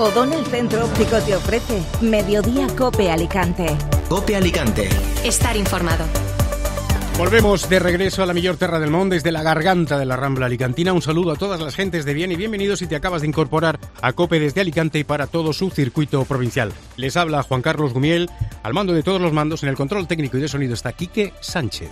Odón, el centro óptico, te ofrece Mediodía Cope Alicante. Cope Alicante. Estar informado. Volvemos de regreso a la millor terra del món desde la garganta de la Rambla Alicantina. Un saludo a todas las gentes de bien y bienvenidos si te acabas de incorporar a COPE desde Alicante y para todo su circuito provincial. Les habla Juan Carlos Gumiel, al mando de todos los mandos. En el control técnico y de sonido está Quique Sánchez.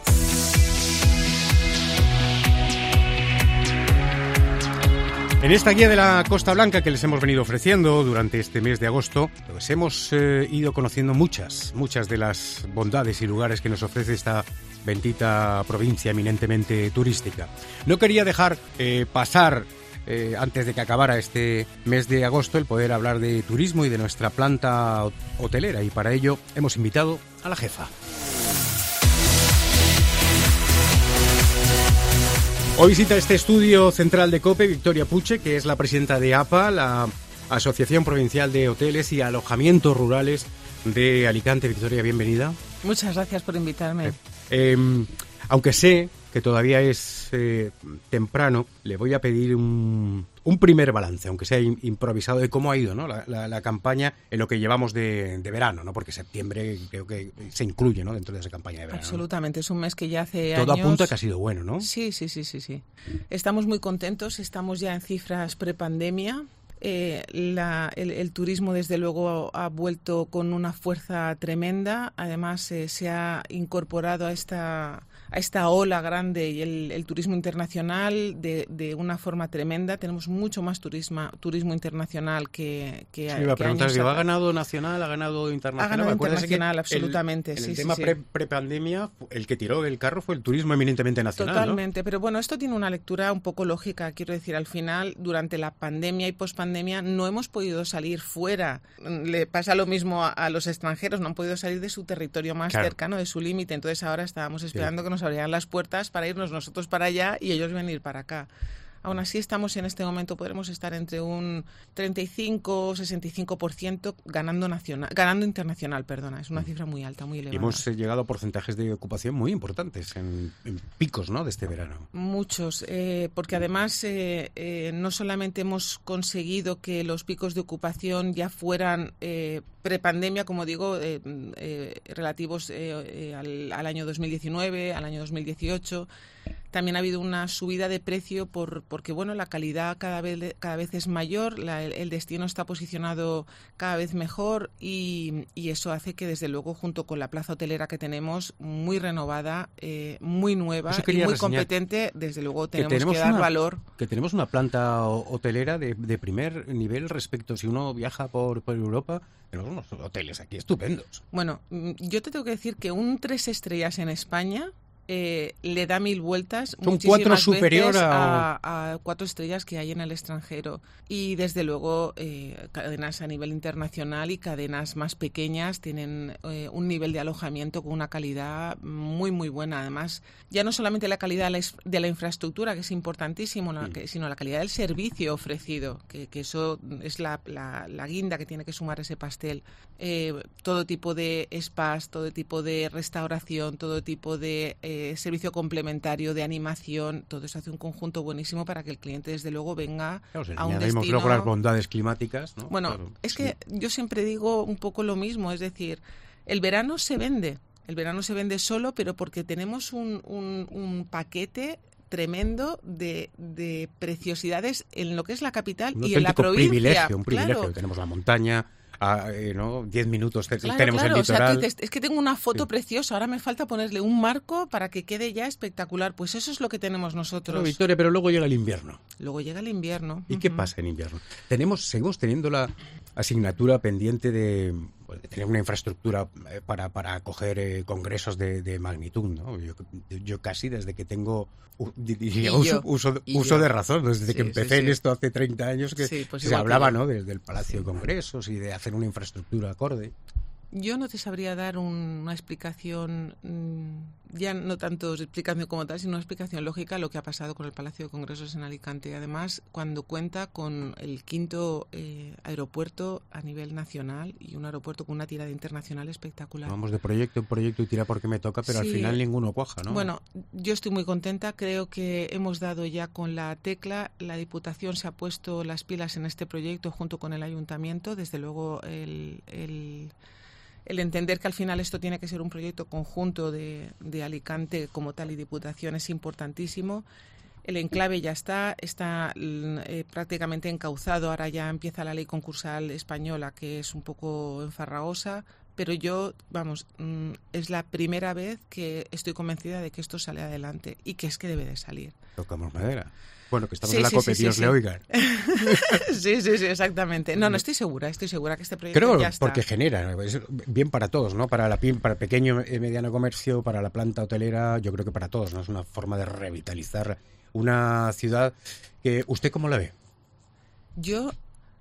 En esta guía de la Costa Blanca que les hemos venido ofreciendo durante este mes de agosto, pues hemos ido conociendo muchas de las bondades y lugares que nos ofrece esta bendita provincia eminentemente turística. No quería dejar pasar, antes de que acabara este mes de agosto, el poder hablar de turismo y de nuestra planta hotelera, y para ello hemos invitado a la jefa. Hoy visita este estudio central de COPE Victoria Puche, que es la presidenta de APA, la Asociación Provincial de Hoteles y Alojamientos Rurales de Alicante. Victoria, bienvenida. Muchas gracias por invitarme. Aunque sé que todavía es temprano, le voy a pedir un primer balance, aunque sea improvisado, de cómo ha ido, ¿no? la campaña en lo que llevamos de verano, ¿no? Porque septiembre creo que se incluye, ¿no?, dentro de esa campaña de verano. Absolutamente, es un mes que ya hace todo años... apunta que ha sido bueno, ¿no? Sí. Estamos muy contentos, estamos ya en cifras prepandemia. El turismo, desde luego, ha vuelto con una fuerza tremenda. Además, se ha incorporado a esta ola grande y el turismo internacional de una forma tremenda. Tenemos mucho más turismo internacional que iba a preguntar, ¿ha ganado nacional, ha ganado internacional? Ha ganado internacional, absolutamente. En el tema prepandemia, el que tiró el carro fue el turismo eminentemente nacional. Totalmente, ¿no? Pero bueno, esto tiene una lectura un poco lógica. Quiero decir, al final, durante la pandemia y pospandemia, no hemos podido salir fuera. Le pasa lo mismo a los extranjeros, no han podido salir de su territorio más cercano, de su límite. Entonces ahora estábamos esperando que nos abrieran las puertas para irnos nosotros para allá y ellos venir para acá. Aún así estamos en este momento, podremos estar entre un 35-65% ganando internacional, es una cifra muy alta, muy elevada. Y hemos llegado a porcentajes de ocupación muy importantes en picos, ¿no?, de este verano. Muchos, porque además no solamente hemos conseguido que los picos de ocupación ya fueran prepandemia, como digo, relativos al año 2019, al año 2018. También ha habido una subida de precio porque bueno, la calidad cada vez es mayor, el destino está posicionado cada vez mejor y eso hace que, desde luego, junto con la plaza hotelera que tenemos, muy renovada, muy nueva y muy competente, desde luego tenemos que dar valor. Que tenemos una planta hotelera de primer nivel respecto, si uno viaja por Europa, tenemos unos hoteles aquí estupendos. Bueno, yo te tengo que decir que un 3 estrellas en España le da 1000 vueltas. Son 4 superior a 4 estrellas que hay en el extranjero. Y desde luego cadenas a nivel internacional y cadenas más pequeñas tienen un nivel de alojamiento con una calidad muy muy buena. Además, ya no solamente la calidad de la infraestructura, que es importantísimo, sino la calidad del servicio ofrecido, que eso es la guinda que tiene que sumar ese pastel. Todo tipo de spas, todo tipo de restauración, todo tipo de servicio complementario, de animación, todo eso hace un conjunto buenísimo para que el cliente, desde luego, venga a un destino. Luego las bondades climáticas, ¿no? Bueno, claro, es que yo siempre digo un poco lo mismo, es decir, el verano se vende solo, pero porque tenemos un paquete tremendo de preciosidades en lo que es la capital y en la provincia. Un privilegio. Claro. Tenemos la montaña, 10 minutos tenemos el litoral. O sea, tú dices, es que tengo una foto preciosa, ahora me falta ponerle un marco para que quede ya espectacular. Pues eso es lo que tenemos nosotros. Pero, Victoria, pero luego llega el invierno. ¿Y qué pasa en invierno? Seguimos teniendo la asignatura pendiente de tener una infraestructura para acoger congresos de magnitud, ¿no? Yo casi desde que tengo uso de razón, desde que empecé en esto hace 30 años que se hablaba, ¿no?, desde el Palacio de Congresos y de hacer una infraestructura acorde. Yo no te sabría dar una explicación, ya no tanto explicación como tal, sino una explicación lógica a lo que ha pasado con el Palacio de Congresos en Alicante. Además, cuando cuenta con el 5º aeropuerto a nivel nacional y un aeropuerto con una tirada internacional espectacular. Vamos de proyecto en proyecto y tira porque me toca, pero Sí. al final ninguno cuaja, ¿no? Bueno, yo estoy muy contenta. Creo que hemos dado ya con la tecla. La Diputación se ha puesto las pilas en este proyecto junto con el Ayuntamiento. Desde luego, el entender que al final esto tiene que ser un proyecto conjunto de Alicante como tal y Diputación es importantísimo. El enclave ya está prácticamente encauzado. Ahora ya empieza la ley concursal española, que es un poco enfarragosa, pero es la primera vez que estoy convencida de que esto sale adelante y que es que debe de salir. Tocamos madera. Bueno, que estamos Sí, en la sí, COPE, sí, Dios sí, le sí. oiga. Sí, estoy segura que este proyecto Creo ya está. porque genera, es bien para todos, ¿no? Para el pequeño y mediano comercio, para la planta hotelera, yo creo que para todos, ¿no? Es una forma de revitalizar una ciudad que... ¿Usted cómo la ve? Yo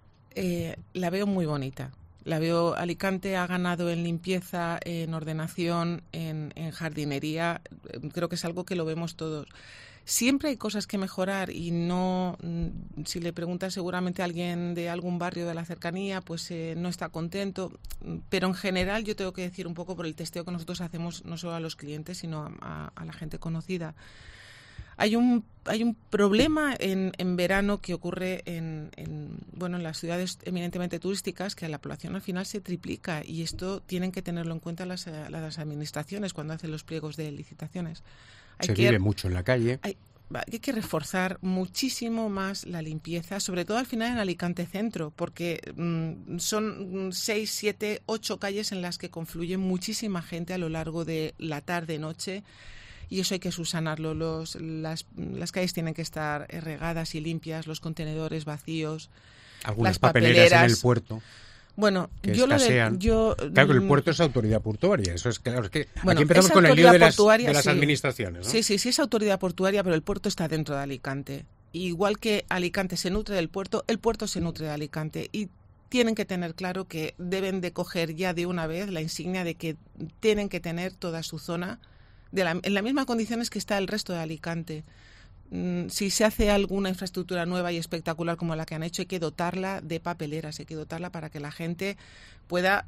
la veo muy bonita. Alicante ha ganado en limpieza, en ordenación, en jardinería. Creo que es algo que lo vemos todos. Siempre hay cosas que mejorar y no, si le preguntas seguramente a alguien de algún barrio de la cercanía, pues no está contento. Pero en general yo tengo que decir un poco por el testeo que nosotros hacemos no solo a los clientes, sino a la gente conocida. Hay un problema en verano que ocurre en las ciudades eminentemente turísticas, que a la población al final se triplica, y esto tienen que tenerlo en cuenta las administraciones cuando hacen los pliegos de licitaciones. Se vive mucho en la calle. Hay que reforzar muchísimo más la limpieza, sobre todo al final en Alicante Centro, porque son 6, 7, 8 calles en las que confluye muchísima gente a lo largo de la tarde-noche. Y eso hay que subsanarlo. Las calles tienen que estar regadas y limpias, los contenedores vacíos, algunas las papeleras en el puerto. Bueno, que yo escasean. Claro que el puerto es autoridad portuaria. Eso es claro. Es que aquí empezamos con el lío de las administraciones, ¿no? Sí, es autoridad portuaria, pero el puerto está dentro de Alicante. Igual que Alicante se nutre del puerto, el puerto se nutre de Alicante. Y tienen que tener claro que deben de coger ya de una vez la insignia de que tienen que tener toda su zona en las mismas condiciones que está el resto de Alicante. Si se hace alguna infraestructura nueva y espectacular como la que han hecho, hay que dotarla de papeleras, hay que dotarla para que la gente pueda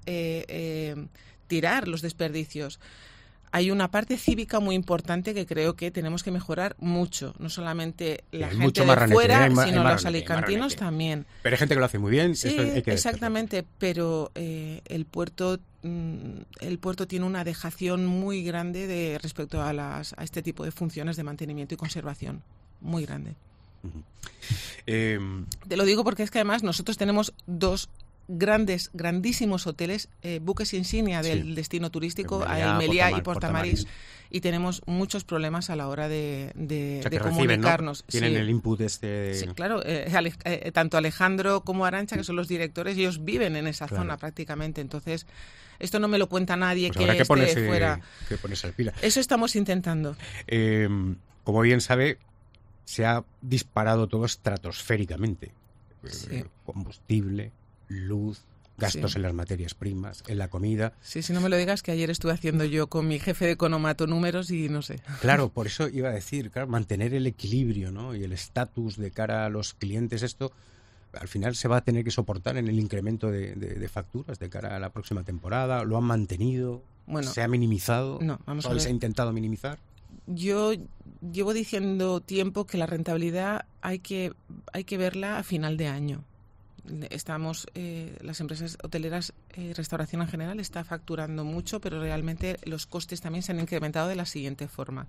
tirar los desperdicios. Hay una parte cívica muy importante que creo que tenemos que mejorar mucho, no solamente la gente de fuera, sino los alicantinos también. Pero hay gente que lo hace muy bien. Sí, esto hay que exactamente, pero el puerto tiene una dejación muy grande respecto a este tipo de funciones de mantenimiento y conservación, muy grande. Te lo digo porque es que además nosotros tenemos dos grandísimos hoteles, buques insignia del destino turístico, a Meliá y Portamarís, y tenemos muchos problemas a la hora de comunicarnos. Reciben, ¿no? Tienen el input Sí, claro, tanto Alejandro como Arantxa, que son los directores, ellos viven en esa zona prácticamente, entonces esto no me lo cuenta nadie pues que esté fuera. Que ponerse al pila. Eso estamos intentando. Como bien sabe, se ha disparado todo estratosféricamente. Sí. Combustible, luz, gastos en las materias primas, en la comida. Sí, si no me lo digas, que ayer estuve haciendo yo con mi jefe de economato números y no sé. Claro, por eso iba a decir, claro, mantener el equilibrio, ¿no? Y el estatus de cara a los clientes, esto al final se va a tener que soportar en el incremento de facturas de cara a la próxima temporada. ¿Lo han mantenido? Bueno, ¿se ha minimizado? No, vamos a ver. ¿Se ha intentado minimizar? Yo llevo diciendo tiempo que la rentabilidad hay que verla a final de año. Las empresas hoteleras, restauración en general, está facturando mucho, pero realmente los costes también se han incrementado de la siguiente forma.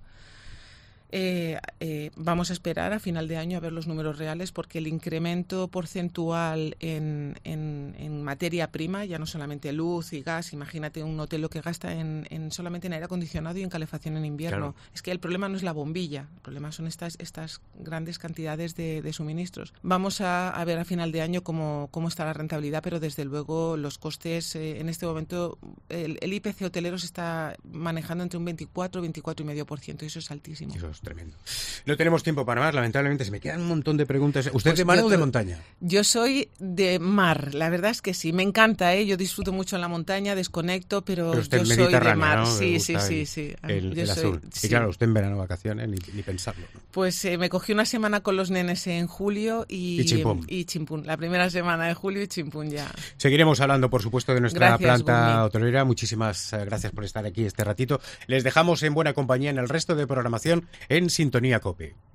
Vamos a esperar a final de año a ver los números reales, porque el incremento porcentual en materia prima, ya no solamente luz y gas, imagínate un hotel lo que gasta solamente en aire acondicionado y en calefacción en invierno. Claro. Es que el problema no es la bombilla, el problema son estas grandes cantidades de suministros. Vamos a ver a final de año cómo está la rentabilidad, pero desde luego los costes en este momento, el IPC hotelero se está manejando entre un 24 y 24,5%, y eso es altísimo. Eso es tremendo. No tenemos tiempo para más, lamentablemente. Se me quedan un montón de preguntas. ¿Usted Pues de mar o de montaña? Yo soy de mar, la verdad es que sí. Me encanta, ¿eh? Yo disfruto mucho en la montaña, desconecto, pero usted yo soy de mar. ¿no? Sí. El Yo azul. sí. Y claro, usted en verano vacaciones, ni pensarlo, ¿no? Pues me cogí una semana con los nenes en julio y Chimpún. La primera semana de julio y Chimpún ya. Seguiremos hablando, por supuesto, de nuestra planta Gumi. hotelera. Muchísimas gracias por estar aquí este ratito. Les dejamos en buena compañía en el resto de programación en Sintonía COPE.